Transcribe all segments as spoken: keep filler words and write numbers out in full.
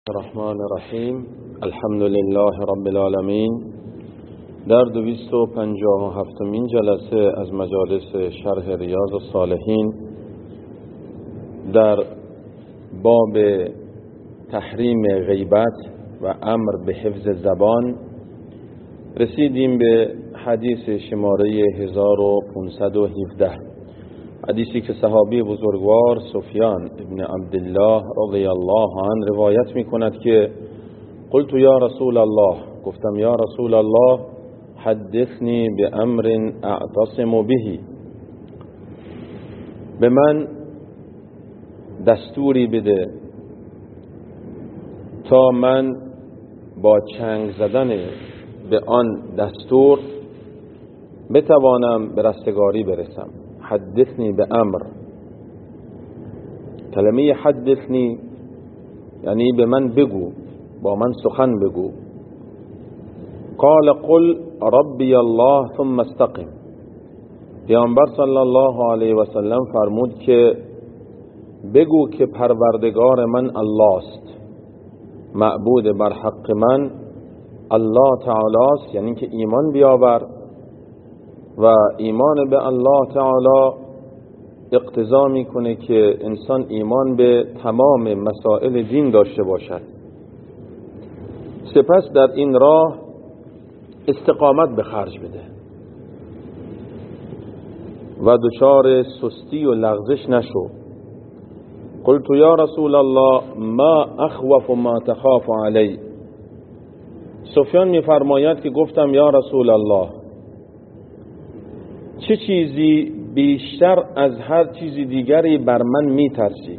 الرحمن الرحیم. الحمد لله رب العالمین. در دویست و پنجاه و هفتمین جلسه از مجالس شرح ریاض الصالحین در باب تحریم غیبت و امر به حفظ زبان رسیدیم به حدیث شماره هزار و پانصد و هفده، حدیثی که صحابی بزرگوار سفیان ابن عبدالله رضی الله عنه روایت می کند که قلت یا رسول الله، گفتم یا رسول الله حدثنی بأمر اعتصم به، به من دستوری بده تا من با چنگ زدن به آن دستور بتوانم به رستگاری برسم. حدثنی به امر، کلمه حدثنی یعنی به من بگو، با من سخن بگو. قال قل ربی الله ثم استقم، پیامبر صلی الله علیه و سلم فرمود که بگو که پروردگار من الله است، معبود بر حق من الله تعالی است، یعنی که ایمان بیاور و ایمان به الله تعالی اقتضا میکنه که انسان ایمان به تمام مسائل دین داشته باشد. سپس در این راه استقامت به خرج بده و دچار سستی و لغزش نشو. قلت یا رسول الله ما اخوف ما تخاف علی، سفیان میفرماید که گفتم یا رسول الله چه چیزی بیشتر از هر چیزی دیگری بر من میترسی؟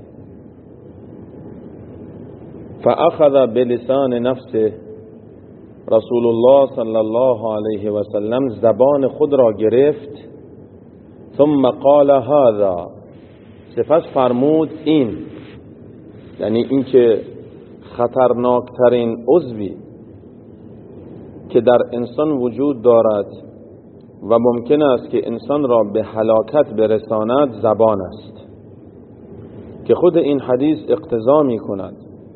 فاخذ بلسان نفسه، رسول الله صلی الله علیه و سلم زبان خود را گرفت. ثم قال هذا، سپس فرمود این، یعنی این که خطرناکترین عضوی که در انسان وجود دارد و ممکن است که انسان را به هلاکت برساند زبان است، که خود این حدیث اقتضا می کند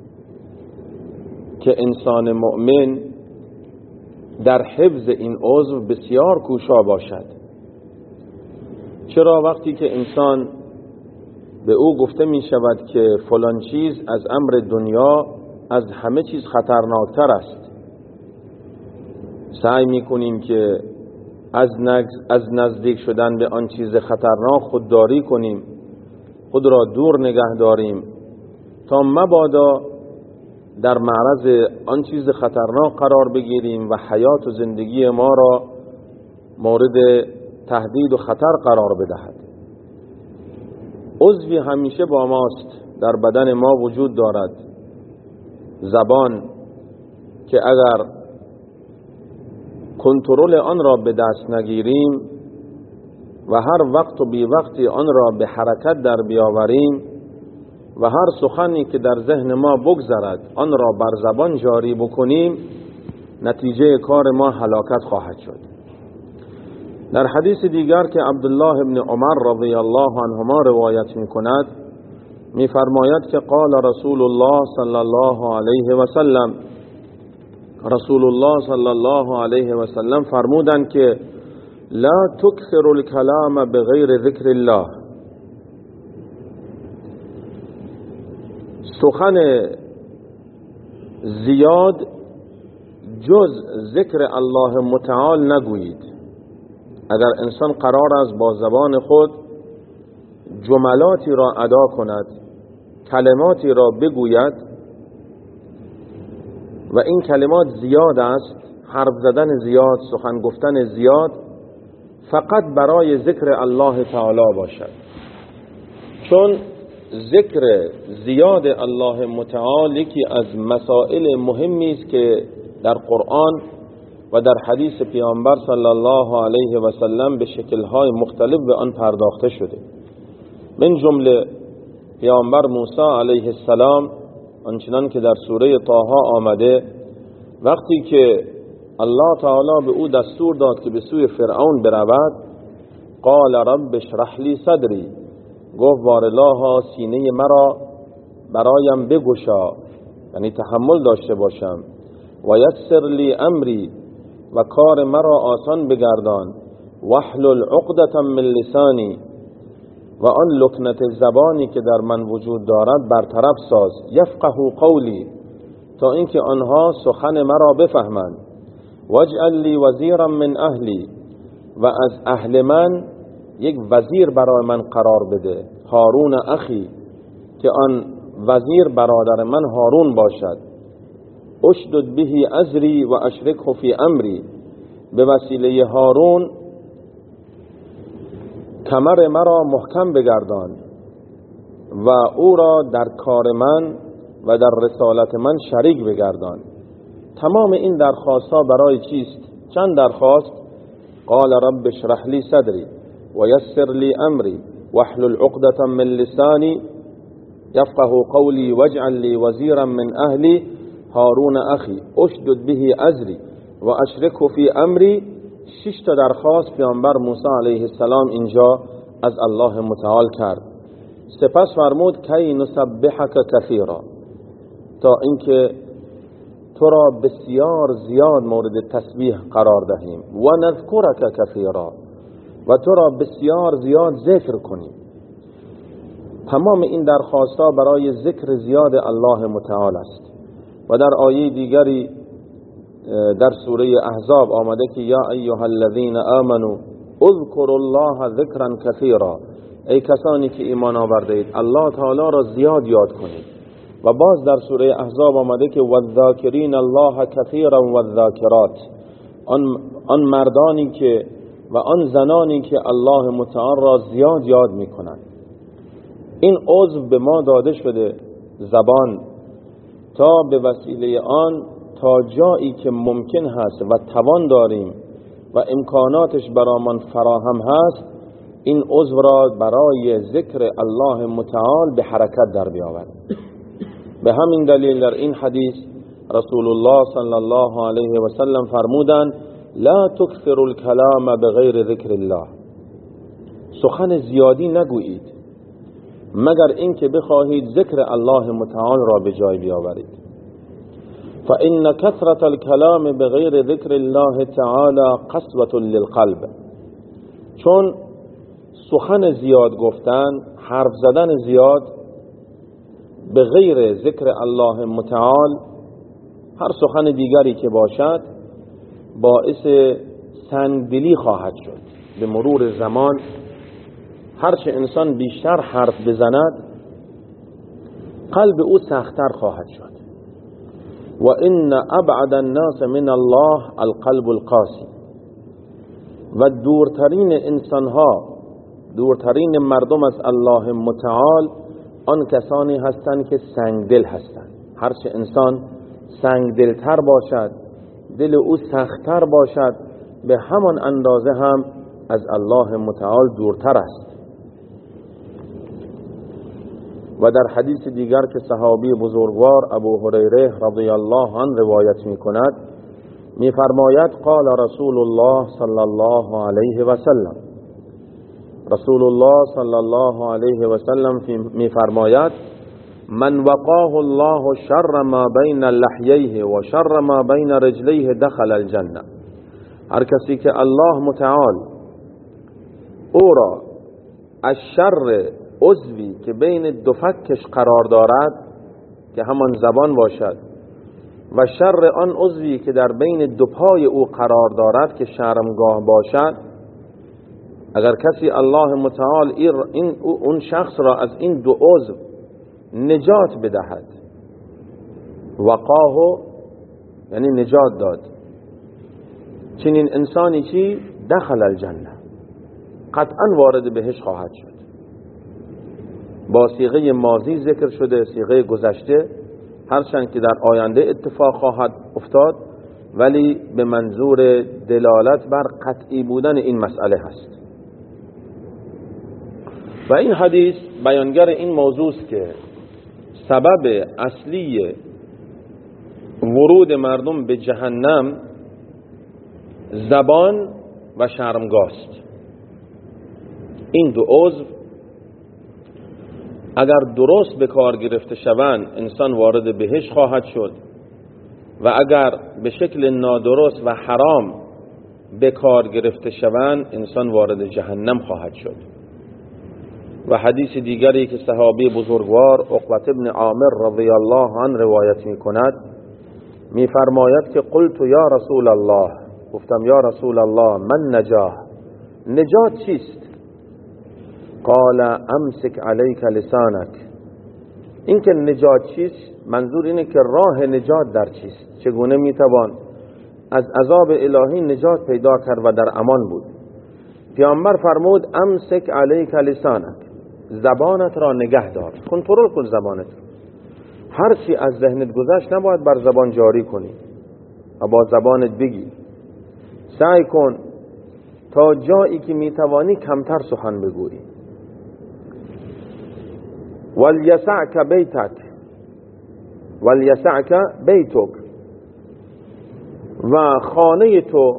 که انسان مؤمن در حفظ این عضو بسیار کوشا باشد. چرا وقتی که انسان به او گفته می شود که فلان چیز از امر دنیا از همه چیز خطرناکتر است، سعی می کنیم که از از نزدیک شدن به آن چیز خطرناک خودداری کنیم، خود را دور نگه داریم تا مبادا در معرض آن چیز خطرناک قرار بگیریم و حیات و زندگی ما را مورد تهدید و خطر قرار بدهد. عضوی همیشه با ماست، در بدن ما وجود دارد، زبان، که اگر کنترل آن را به دست نگیریم و هر وقت و بی وقتی آن را به حرکت در بیاوریم و هر سخنی که در ذهن ما بگذرد آن را بر زبان جاری بکنیم، نتیجه کار ما هلاکت خواهد شد. در حدیث دیگر که عبدالله ابن عمر رضی الله عنهما روایت می کند می فرماید که قال رسول الله صلی الله علیه و سلم، رسول الله صلی الله علیه و سلم فرمودند که لا تکثر الکلام بغیر ذکر الله، سخن زیاد جز ذکر الله متعال نگویید. اگر انسان قرار است با زبان خود جملاتی را ادا کند، کلماتی را بگوید و این کلمات زیاد است، حرف زدن زیاد، سخن گفتن زیاد، فقط برای ذکر الله تعالی باشد. چون ذکر زیاد الله متعال یکی از مسائل مهمی است که در قرآن و در حدیث پیامبر صلی الله علیه و سلم به شکل‌های مختلف به آن پرداخته شده. من جمله پیامبر موسی علیه السلام، آنچنان که در سوره طه آمده، وقتی که الله تعالی به او دستور داد که به سوی فرعون برود، قال رب اشرح لی صدری، گفت بارالله سینه مرا برایم بگشا، یعنی تحمل داشته باشم. و یسر لی امری، و کار مرا آسان بگردان. واحلل عقدة من لسانی، و آن لکنت زبانی که در من وجود دارد برطرف ساز. یفقهوا قولی، تا اینکه آنها سخن مرا بفهمند. واجعل لی وزیرا من اهلی، و از اهل من یک وزیر برای من قرار بده. هارون اخی، که آن وزیر برادر من هارون باشد. اشدد به ازری و اشرکه فی امری، به وسیله هارون کمر مرا محکم بگردان و او را در کار من و در رسالت من شریک بگردان. تمام این درخواستها برای چیست؟ چند درخواست؟ قال رب اشرح لی صدری و یسر لی امری واحلل عقدة من لسانی یفقهوا قولی واجعل لی وزیرا من اهلی هارون اخی اشدد به ازری و اشرکه فی امری. شش تا درخواست پیامبر موسی علیه السلام اینجا از الله متعال کرد. سپس فرمود کی نسبحک کثیرا، تا اینکه تو را بسیار زیاد مورد تسبیح قرار دهیم. و نذکرک کثیرا، و تو را بسیار زیاد ذکر کنیم. تمام این درخواستها برای ذکر زیاد الله متعال است. و در آیه دیگری در سوره احزاب آمده که یا ایها الذین آمنوا اذکروا الله ذکرا کثیرا، ای کسانی که ایمان آورده اید الله تعالی را زیاد یاد کنید. و باز در سوره احزاب آمده که والذاکرین الله کثیرا والذاکرات، آن آن مردانی که و آن زنانی که الله متعال را زیاد یاد میکنند. این عضو به ما داده شده، زبان، تا به وسیله آن تا جایی که ممکن هست و توان داریم و امکاناتش برامان فراهم هست، این عضو را برای ذکر الله متعال به حرکت در بیاوریم. به همین دلیل در این حدیث رسول الله صلی الله علیه و سلم فرمودند لا تکثروا الکلام بغیر ذکر الله، سخن زیادی نگویید مگر اینکه بخواهید ذکر الله متعال را به جای بیاورید. فإن كثرة الكلام بغیر ذکر الله تعالی قسوة للقلب، چون سخن زیاد گفتن، حرف زدن زیاد به غیر ذکر الله متعال، هر سخن دیگری که باشد، باعث سنگدلی خواهد شد. به مرور زمان هرچه انسان بیشتر حرف بزند قلب او سخت‌تر خواهد شد. و ان ابعد الناس من الله القلب القاسي، و دورترین انسانها، دورترین مردم از الله متعال آن کسانی هستند که سنگدل هستند. هرچه انسان سنگدلتر باشد، دل او سختتر باشد، به همان اندازه هم از الله متعال دورتر است. و در حدیث دیگر که صحابی بزرگوار ابو هریره رضی الله عنه روایت می کند، می فرماید قال رسول الله صلی الله علیه و سلم، رسول الله صلی الله علیه و سلم می فرماید من وقاه الله شر ما بین لحییه و شر ما بین رجلیه دخل الجنه، هر کسی که الله متعال او را از شر عضوی که بین دو فکش قرار دارد که همان زبان باشد و شر آن عضوی که در بین دو پای او قرار دارد که شرمگاه باشد، اگر کسی الله متعال این اون شخص را از این دو عضو نجات بدهد، وقاهو یعنی نجات داد، چنین انسانی چی؟ دخل الجنه، قطعا وارد بهش خواهد شد. با صیغه ماضی ذکر شده، صیغه گذشته، هرچند که در آینده اتفاق خواهد افتاد، ولی به منظور دلالت بر قطعی بودن این مسئله هست. و این حدیث بیانگر این موضوع است که سبب اصلی ورود مردم به جهنم زبان و شرمگاه است. این دو عضو اگر درست به کار گرفته شوند انسان وارد بهشت خواهد شد و اگر به شکل نادرست و حرام به کار گرفته شوند انسان وارد جهنم خواهد شد. و حدیث دیگری که صحابی بزرگوار عقبة ابن عامر رضی الله عنه روایت می کند می فرماید که قلت یا رسول الله، گفتم یا رسول الله من نجاه، نجات چیست؟ قال امسک علیک لسانک. این که نجات چیست منظور اینه که راه نجات در چیست، چگونه میتوان از عذاب الهی نجات پیدا کرد و در امان بود. پیامبر فرمود امسک علیک لسانک، زبانت را نگه دار، کنترل کن زبانت. هر چی از ذهنت گذشت نباید بر زبان جاری کنی و با زبانت بگی. سعی کن تا جایی که میتوانی کمتر سخن بگویی. ولیسعک بیتک، ولیسعک بیتک، و خانه تو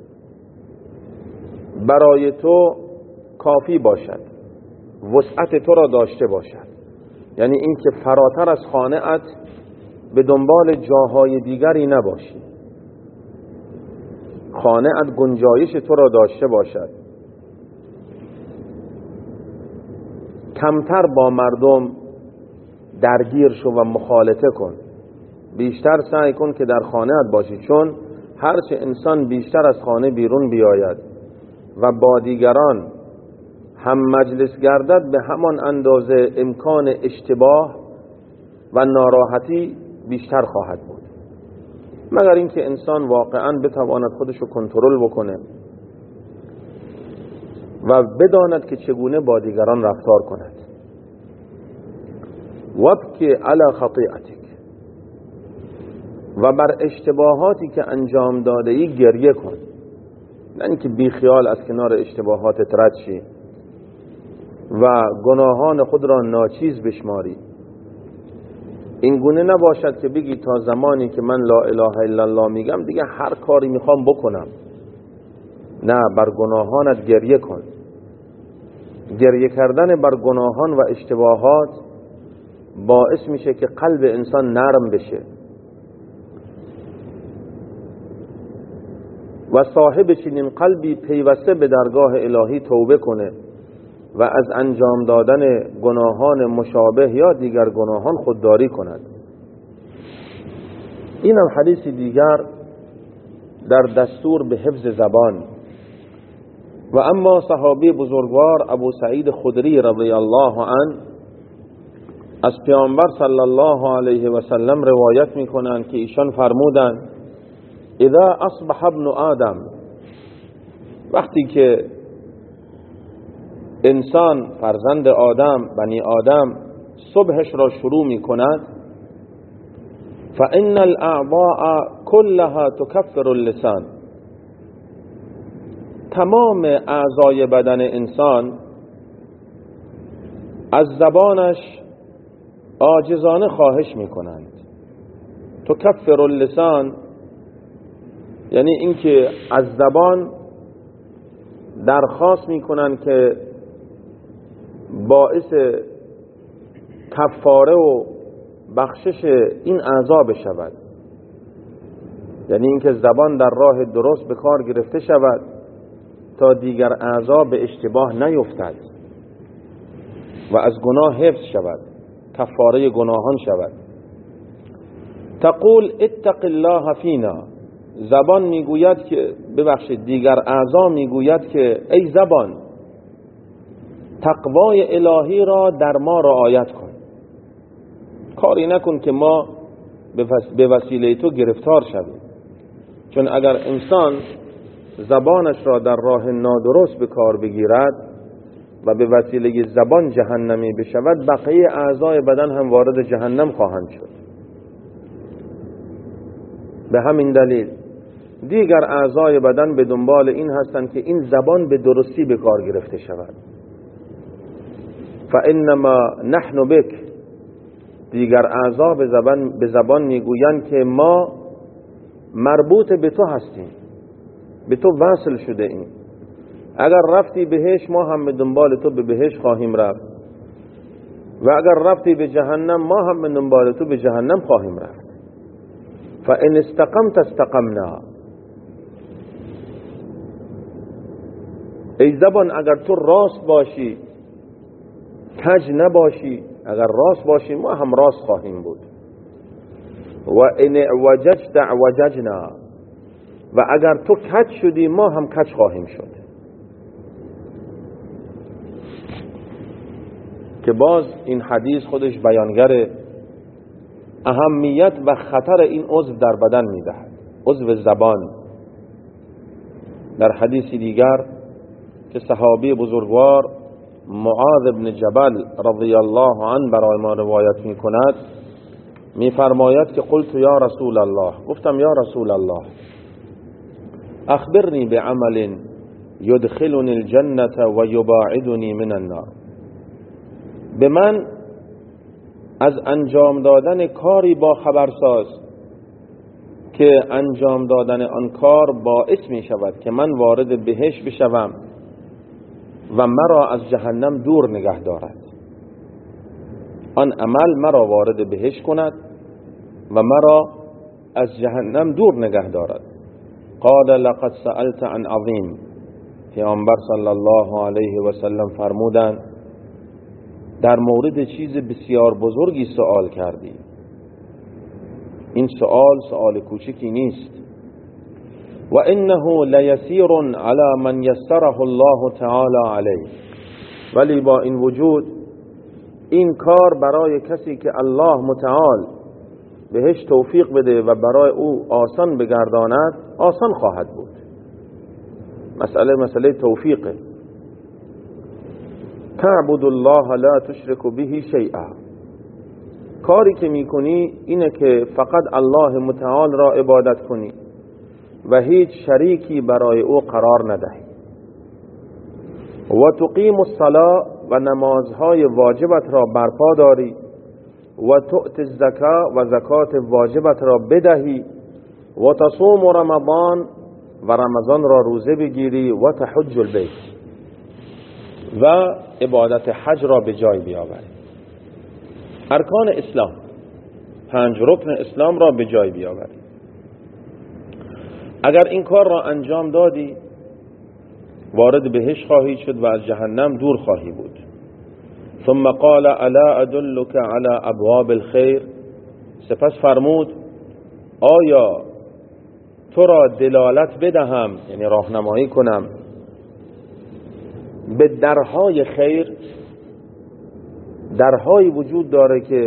برای تو کافی باشد، وسعت تو را داشته باشد. یعنی این که فراتر از خانه ات به دنبال جاهای دیگری نباشی، خانه ات گنجایش تو را داشته باشد. کمتر با مردم درگیر شو و مخالطه کن، بیشتر سعی کن که در خانه ات باشی، چون هرچه انسان بیشتر از خانه بیرون بیاید و با دیگران هم مجلس گردد به همان اندازه امکان اشتباه و ناراحتی بیشتر خواهد بود، مگر اینکه انسان واقعا بتواند خودشو کنترل بکنه و بداند که چگونه با دیگران رفتار کند. وابکی علی خطیئتک، و بر اشتباهاتی که انجام داده ای گریه کن، نه اینکه بی خیال از کنار اشتباهاتت رد شی و گناهان خود را ناچیز بشماری. این گونه نباشد که بگی تا زمانی که من لا اله الا الله میگم دیگه هر کاری میخوام بکنم. نه، بر گناهانت گریه کن. گریه کردن بر گناهان و اشتباهات باعث میشه که قلب انسان نرم بشه و صاحب چنین قلبی پیوسته به درگاه الهی توبه کنه و از انجام دادن گناهان مشابه یا دیگر گناهان خودداری کند. اینم حدیث دیگر در دستور به حفظ زبان. و اما صحابی بزرگوار ابو سعید خدری رضی الله عنه از پیامبر صلی الله علیه و سلم روایت میکنند که ایشان فرمودند اذا اصبح ابن آدم، وقتی که انسان فرزند آدم بنی آدم صبحش را شروع می کند فإن الأعضاء كلها تكفر اللسان، تمام اعضای بدن انسان از زبانش عاجزانه خواهش می کنند. تکفر اللسان یعنی اینکه از زبان درخواست می کنند که باعث کفاره و بخشش این اعضا بشود، یعنی اینکه زبان در راه درست به کار گرفته شود تا دیگر اعضا به اشتباه نیفتد و از گناه حفظ شود، کفاره گناهان شود. تقول اتق الله فینا، زبان میگوید که ببخشید دیگر اعضا میگوید که ای زبان تقوای الهی را در ما رعایت کن، کاری نکن که ما به وسیله تو گرفتار شویم. چون اگر انسان زبانش را در راه نادرست به کار بگیرد و به وسیله زبان جهنمی بشود، بقیه اعضای بدن هم وارد جهنم خواهند شد. به همین دلیل دیگر اعضای بدن به دنبال این هستند که این زبان به درستی به کار گرفته شود. فانما نحن بک، دیگر اعضا به زبان به زبان میگویند که ما مربوط به تو هستیم، به تو وصل شده ایم، اگر رفتی بهش ما هم به دنبال تو به بهش خواهیم رفت و اگر رفتی به جهنم ما هم من دنبال تو به جهنم خواهیم رفت. فان استقمت استقمنا. ای زبان اگر تو راست باشی، کج نباشی، اگر راست باشی ما هم راست خواهیم بود. و ان اعوججت اعوججنا. و اگر تو کج شدی ما هم کج خواهیم شد. که باز این حدیث خودش بیانگر اهمیت و خطر این عضو در بدن میدهد، عضو زبان. در حدیث دیگر که صحابی بزرگوار معاذ بن جبل رضی الله عنه برای ما روایت می کند، می فرماید که قلت یا رسول الله، گفتم یا رسول الله اخبرنی بعمل يدخلني الجنة و یباعدنی من النار. به من از انجام دادن کاری با خبرساز که انجام دادن آن کار باعث می شود که من وارد بهشت بشوم و مرا از جهنم دور نگه دارد. آن عمل مرا وارد بهشت کند و مرا از جهنم دور نگه دارد. قال لقد سألت عن عظیم. پیامبر صلی الله علیه و سلم فرمودند در مورد چیز بسیار بزرگی سوال کردی. این سوال سوال کوچکی نیست. و انه لیسیر علی من یسره الله تعالی علیه. ولی با این وجود این کار برای کسی که الله متعال بهش توفیق بده و برای او آسان بگرداند آسان خواهد بود. مسئله مسئله توفیقه. تعبد الله لا تشرك به شیئا. کاری که میکنی اینه که فقط الله متعال را عبادت کنی و هیچ شریکی برای او قرار ندهی. و تقیم الصلاة و نمازهای واجبت را برپا داری و تؤت الزکاة و زکات واجبت را بدهی و تصوم رمضان و رمضان را روزه بگیری و تحج البیت و عبادت حج را به جای بیاوری. ارکان اسلام، پنج رکن اسلام را به جای بیاوری. اگر این کار را انجام دادی وارد بهشت خواهی شد و از جهنم دور خواهی بود. ثم قال الا ادلك على ابواب الخير. سپس فرمود آیا تو را دلالت بدهم، یعنی راهنمایی کنم به درهای خیر. درهایی وجود داره که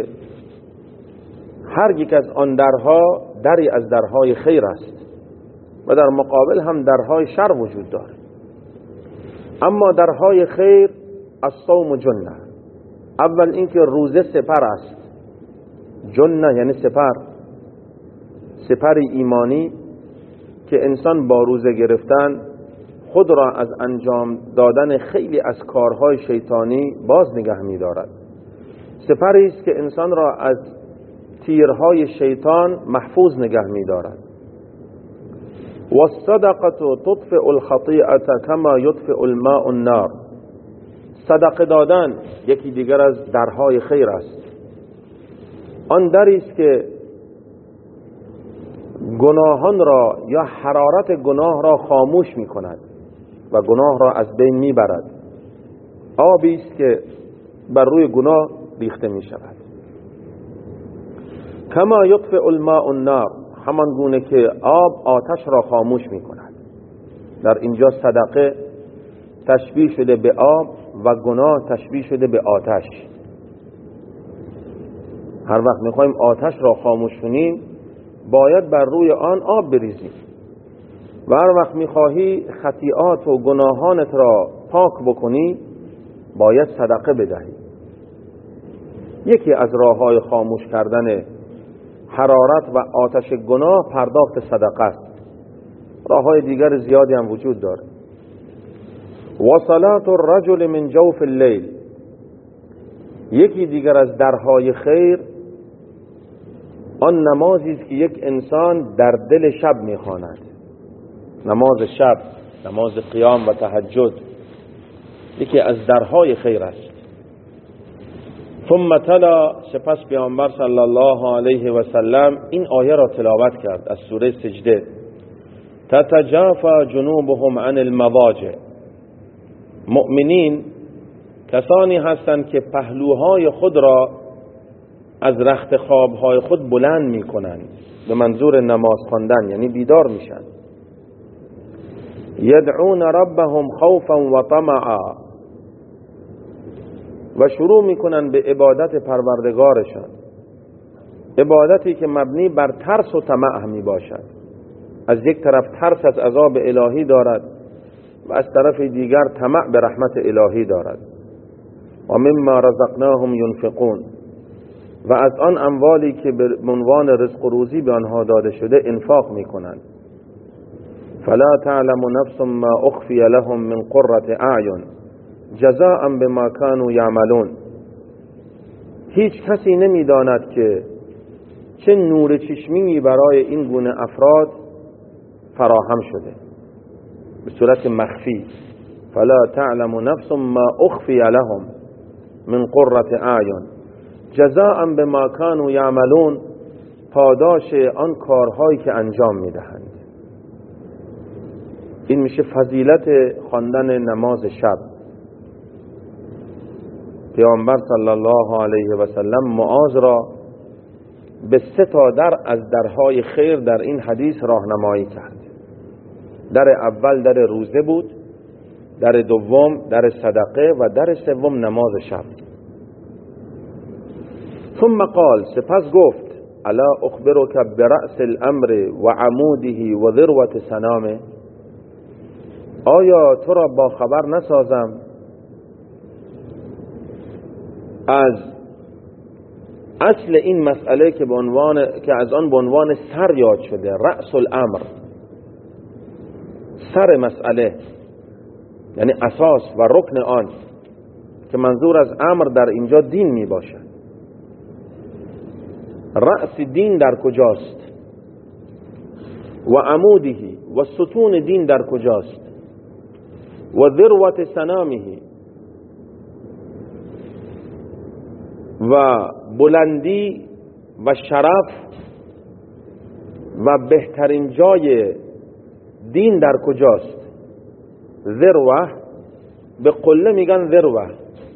هر یک از آن درها دری از درهای خیر است و در مقابل هم درهای شر وجود داره. اما درهای خیر الصوم جنه. اول اینکه روزه سپر است. جنه یعنی سپر، سپر ایمانی که انسان با روزه گرفتن خود را از انجام دادن خیلی از کارهای شیطانی باز نگه می دارد. سپری است که انسان را از تیرهای شیطان محفوظ نگه می دارد. و الصدقه تطفئ الخطیئه کما یطفئ الماء النار. صدقه دادن یکی دیگر از درهای خیر است. آن دری است که گناهان را یا حرارت گناه را خاموش می کند و گناه را از بین می برد. آبی است که بر روی گناه ریخته می شود. کما یطفئ الماء النار. همان گونه که آب آتش را خاموش می کند. در اینجا صدقه تشبیه شده به آب و گناه تشبیه شده به آتش. هر وقت می خواهیم آتش را خاموش کنیم باید بر روی آن آب بریزیم و هر وقت می خواهی خطیئات و گناهانت را پاک بکنی باید صدقه بدهی. یکی از راه‌های خاموش کردن حرارت و آتش گناه پرداخت صدقه است. راه‌های دیگر زیادی هم وجود داره. و صلاة الرجل من جوف اللیل. یکی دیگر از درهای خیر آن نمازی است که یک انسان در دل شب میخواند. نماز شب، نماز قیام و تهجد یکی از درهای خیر است. ثم تلا، سپس پیامبر صلی الله علیه و سلم این آیه را تلاوت کرد از سوره سجده. تتجافى جنوبهم عن المضاجع، مؤمنین کسانی هستند که پهلوهای خود را از رخت خوابهای خود بلند می کنند، به منظور نماز خواندن، یعنی بیدار میشن. یدعون ربهم خوفا و طمعا، و شروع میکنن به عبادت پروردگارشان، عبادتی که مبنی بر ترس و طمع می باشد. از یک طرف ترس از عذاب الهی دارد و از طرف دیگر طمع به رحمت الهی دارد. و مما رزقناهم ينفقون، و از آن اموالی که به عنوان رزق و روزی به آنها داده شده انفاق میکنند. فلا تعلم نفس ما اخفی لهم من قرة اعین جزاء بما كانوا یعملون، هیچ کسی نمیداند که چه نور چشمی برای این گونه افراد فراهم شده به صورت مخفی. فلا تعلم نفس ما اخفی لهم من قرة اعین جزاء بما كانوا یعملون، پاداش آن کارهایی که انجام میدهند. این میشه فضیلت خواندن نماز شب. پیامبر صلی الله علیه و سلم معاذ را به سه تا در از درهای خیر در این حدیث راهنمایی کرد. در اول در روزه بود، در دوم در صدقه و در سوم نماز شب. ثم قال، سپس گفت الا اخبرک برأس الامر و عموده و ذروة سنامه، آیا تو را با خبر نسازم از اصل این مسئله که به عنوان که از آن به عنوان سر یاد شده، رأس الامر، سر مسئله، یعنی اساس و رکن آن، که منظور از امر در اینجا دین می باشد. رأس دین در کجاست و عمودهی و ستون دین در کجاست و ذروة سنامهی و بلندی و شرف و بهترین جای دین در کجاست. ذروه به قله میگن ذروه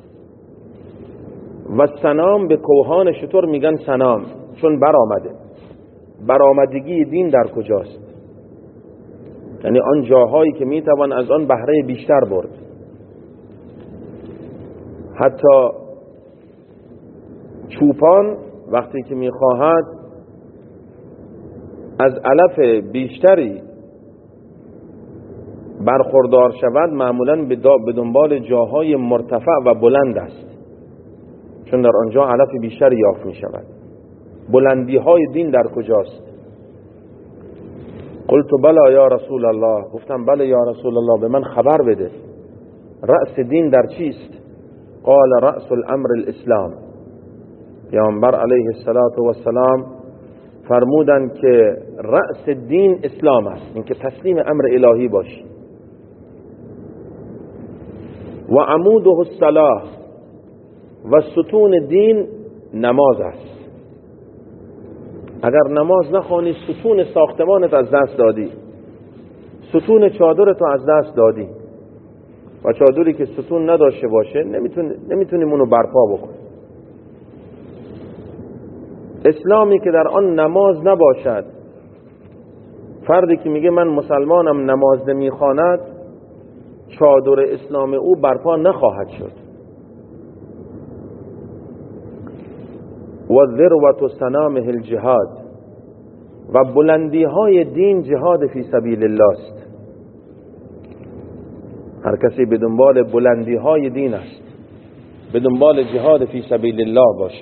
و سنام به کوهان شتر میگن سنام، چون برآمده. برآمدگی دین در کجاست؟ یعنی آن جاهایی که میتوان از آن بهره بیشتر برد. حتی چوپان وقتی که میخواهد از علف بیشتری برخوردار شود، معمولاً به دنبال جاهای مرتفع و بلند است، چون در آنجا علف بیشتری یافت می شود. بلندی های دین در کجاست؟ قلت بلا یا رسول الله، گفتم بله یا رسول الله، به من خبر بده رأس دین در چیست؟ قال رأس الامر الاسلام. پیامبر علیه السلام فرمودند که رأس دین اسلام است، اینکه تسلیم امر الهی باشی. و عموده الصلاة، و ستون دین نماز است. اگر نماز نخوانی ستون ساختمانت از دست دادی، ستون چادرت از دست دادی، و چادری که ستون نداشته باشه نمیتونی نمیتونیم اونو برپا بکن. اسلامی که در آن نماز نباشد، فردی که میگه من مسلمانم نماز نمیخواند، چادر اسلام او برپا نخواهد شد. و ذروة سنامه الجهاد، و بلندی های دین جهاد فی سبیل الله است. هر کسی به دنبال بلندی های دین است، به دنبال جهاد فی سبیل الله باشه،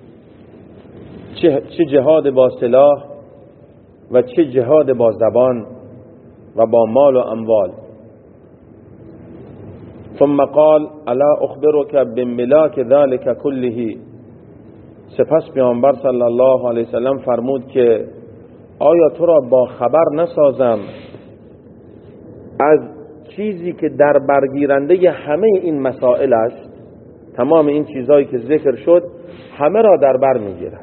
چه, چه جهاد با سلاح و چه جهاد با زبان و با مال و اموال. ثم قال الا اخبرك بملاک ذلك كله، سپس پیامبر صلی الله علیه وسلم فرمود که آیا تو را با خبر نسازم از چیزی که در برگیرنده همه این مسائل است، تمام این چیزهایی که ذکر شد همه را در بر میگیرد.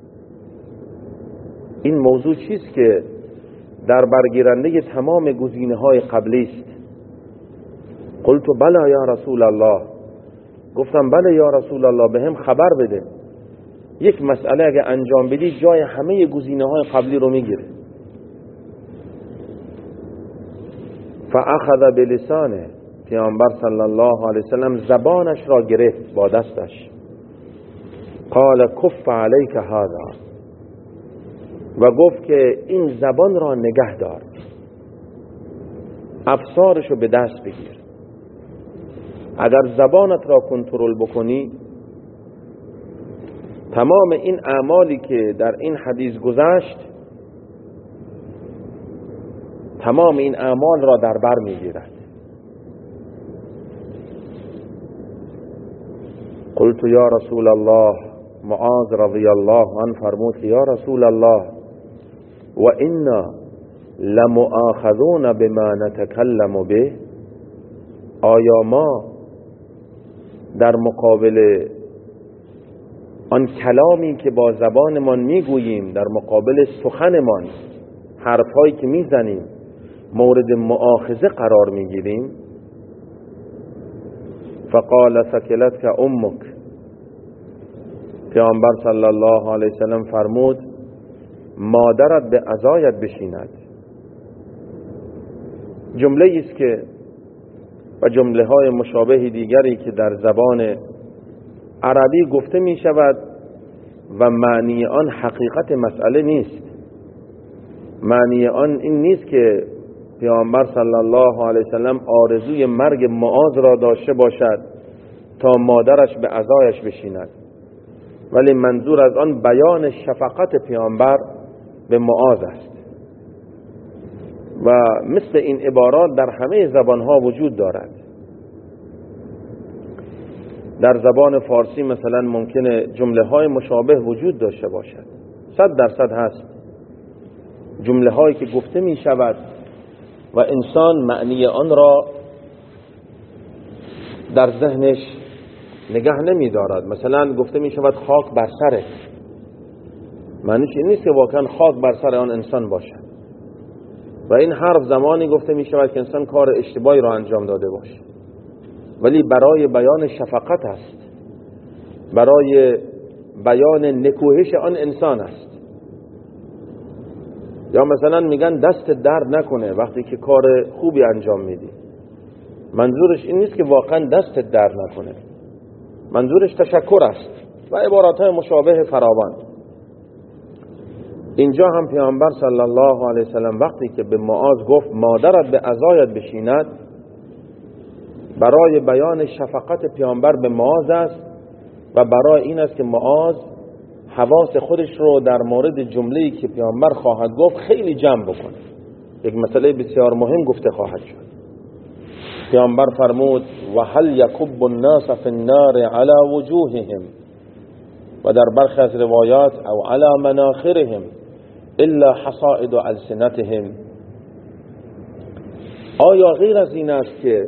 این موضوع چیست که در برگیرنده تمام گزینه‌های قبلی است. قلت بلا یا رسول الله، گفتم بله یا رسول الله، به هم خبر بده. یک مسئله اگه انجام بدی جای همه گزینه‌های قبلی رو میگیره. فاخذ بلسانه، پیامبر صلی الله علیه وسلم زبانش را گرفت با دستش. قال کف علیک هذا، و گفت که این زبان را نگه دار، افسارشو به دست بگیر. اگر زبانت را کنترل بکنی، تمام این اعمالی که در این حدیث گذشت، تمام این اعمال را در بر میگیرد. قلت یا رسول الله، معاذ رضی الله عنه فرمود یا رسول الله، و انا لمؤاخذون بما نتکلم به، آیا ما در مقابل آن کلامی که با زبانمان میگوییم، در مقابل سخنمان، حرفهایی که میزنیم، مورد مؤاخذه قرار میگیریم؟ فقال ثکلتک امک، پیامبر صلی الله علیه وسلم فرمود مادرت به عزایت بشیند. جمله است که و جمله های مشابه دیگری که در زبان عربی گفته می شود و معنی آن حقیقت مسئله نیست. معنی آن این نیست که پیامبر صلی الله علیه وسلم آرزوی مرگ معاذ را داشته باشد تا مادرش به عزایش بشیند، ولی منظور از آن بیان شفقت پیامبر به معاذ است. و مثل این عبارات در همه زبانها وجود دارد. در زبان فارسی مثلا ممکنه جمله های مشابه وجود داشته باشد، صد درصد هست. جمله هایی که گفته می شود و انسان معنی آن را در ذهنش نگه نمی دارد. مثلا گفته می شود خاک بر سرت، معنیش این نیست که واقعا خاک بر سر آن انسان باشد. و این حرف زمانی گفته می شود که انسان کار اشتباهی را انجام داده باشه، ولی برای بیان شفقت است، برای بیان نکوهش آن انسان است. یا مثلا میگن دست درد نکنه وقتی که کار خوبی انجام میدی، منظورش این نیست که واقعا دست درد نکنه، منظورش تشکر است و عبارات های مشابه فراوان. اینجا هم پیامبر صلی الله علیه وسلم وقتی که به معاذ گفت مادرت به عزایت بشیند، برای بیان شفقت پیامبر به معاذ است و برای این است که معاذ حواس خودش رو در مورد جمله‌ای که پیامبر خواهد گفت خیلی جمع بکنه. یک مسئله بسیار مهم گفته خواهد شد. پیامبر فرمود و هل یکب الناس فی النار علی وجوههم، و در برخی از روایات او علی مناخرهم الا حصائد السنتهم. آیا غیر از این است که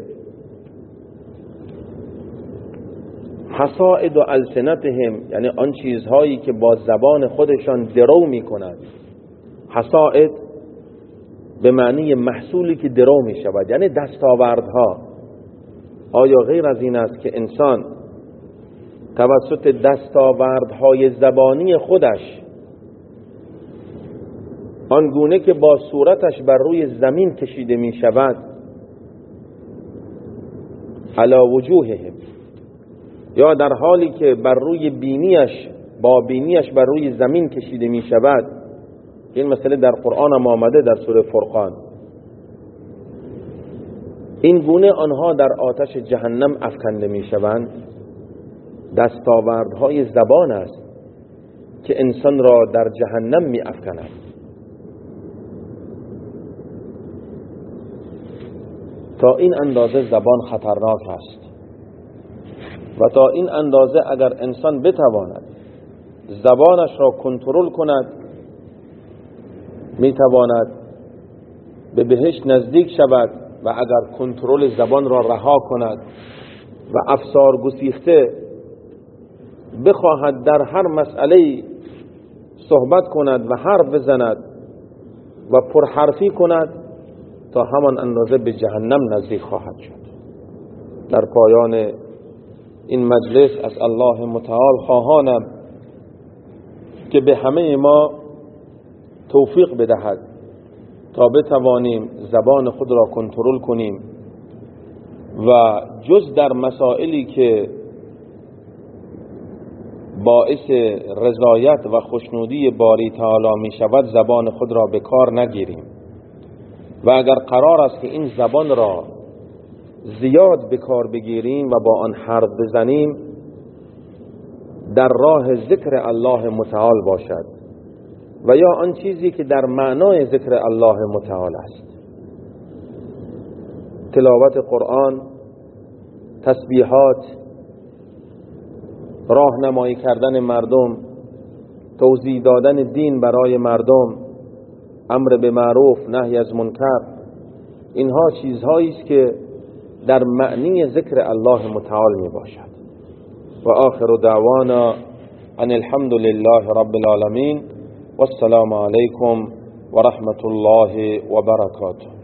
حصائد السنتهم یعنی آن چیزهایی که با زبان خودشان درو می کنند، حصائد به معنی محصولی که درو می شود یعنی دستاوردها، آیا غیر از این است که انسان توسط دستاوردهای زبانی خودش آنگونه که با صورتش بر روی زمین کشیده می شود علی وجوههم، یا در حالی که بر روی بینیش با بینیش بر روی زمین کشیده می شود، این مسئله در قرآن هم آمده در سوره فرقان، این گونه آنها در آتش جهنم افکنده می شوند. دستاوردهای زبان است که انسان را در جهنم می افکند. تا این اندازه زبان خطرناک است و تا این اندازه اگر انسان بتواند زبانش را کنترل کند، میتواند به بهشت نزدیک شود، و اگر کنترل زبان را رها کند و افسار گسیخته بخواهد در هر مسئله صحبت کند و حرف بزند و پرحرفی کند تا همان اندازه به جهنم نزدیک خواهد شد. در پایان این مجلس از الله متعال خواهانم که به همه ما توفیق بدهد تا بتوانیم زبان خود را کنترل کنیم و جز در مسائلی که باعث رضایت و خوشنودی باری تعالی می شود زبان خود را به کار نگیریم و اگر قرار است که این زبان را زیاد به کار بگیریم و با آن حرف بزنیم در راه ذکر الله متعال باشد و یا آن چیزی که در معنای ذکر الله متعال است، تلاوت قرآن، تسبیحات، راهنمایی کردن مردم، توضیح دادن دین برای مردم، امر به معروف نهی از منکر، اینها چیزهایی است که در معنی ذکر الله متعال می باشد. و آخر دعوانا ان الحمد لله رب العالمین و السلام علیکم و رحمت الله و برکاته.